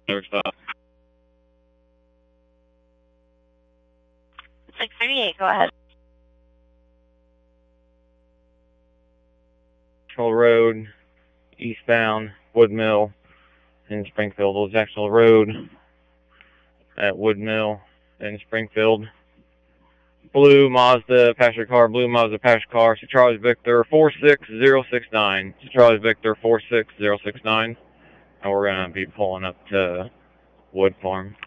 Never stop. 638, go ahead. Jacksonville Road, eastbound, Wood Mill in Springfield. Old Jacksonville Road at Wood Mill in Springfield. Blue Mazda passenger car, Charlie Victor 46069. Charlie Victor 46069. And we're going to be pulling up to Wood Farm.